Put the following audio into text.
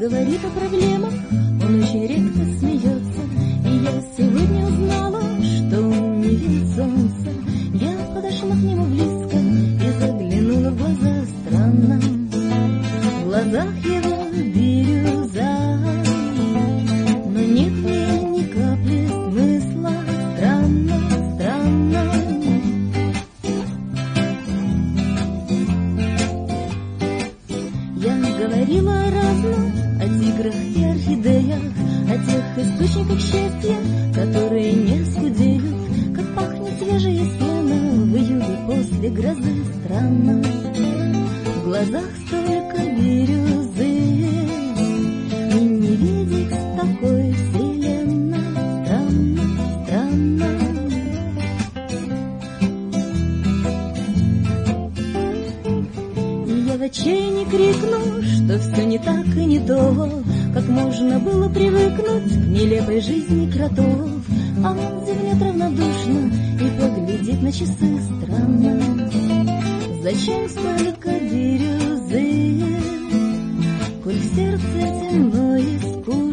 говорит о проблемах, он очень редко смеется. И я сегодня узнала, что он не видит солнца. Я подошла к нему близко и заглянула в глаза. Странно, в глазах его бирюза, но нет в ней ни капли смысла. Странно, странно. Я говорила о разном, о тиграх и орхидеях, о тех источниках счастья, которые не скудеют, как пахнет свежее сено в июле после грозы. Странно, в глазах столько бирюзы, и не видеть такой вселенной. Странно, странно. И я в отчаянии крикну, что все не так и не то, как можно было привыкнуть к нелепой жизни кротов. А он зевнет равнодушно и поглядит на часы. Странно, зачем столько бирюзы, коль в сердце темно и скучно.